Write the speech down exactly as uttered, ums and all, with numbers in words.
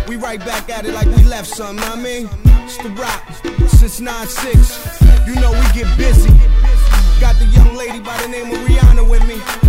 We right back at it like we left something, know what I mean? It's the rock, since nine six. You know we get busy. Got the young lady by the name of Rihanna with me.